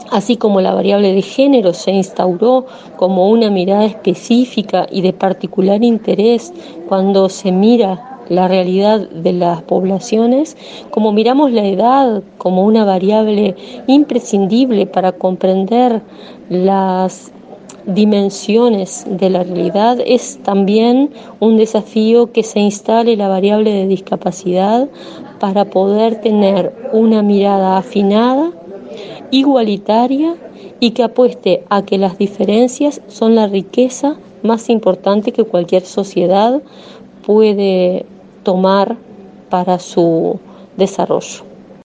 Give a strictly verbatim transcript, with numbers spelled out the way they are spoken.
Así como la variable de género se instauró como una mirada específica y de particular interés cuando se mira la realidad de las poblaciones, como miramos la edad como una variable imprescindible para comprender las dimensiones de la realidad, es también un desafío que se instale la variable de discapacidad para poder tener una mirada afinada, igualitaria y que apueste a que las diferencias son la riqueza más importante que cualquier sociedad puede tomar para su desarrollo.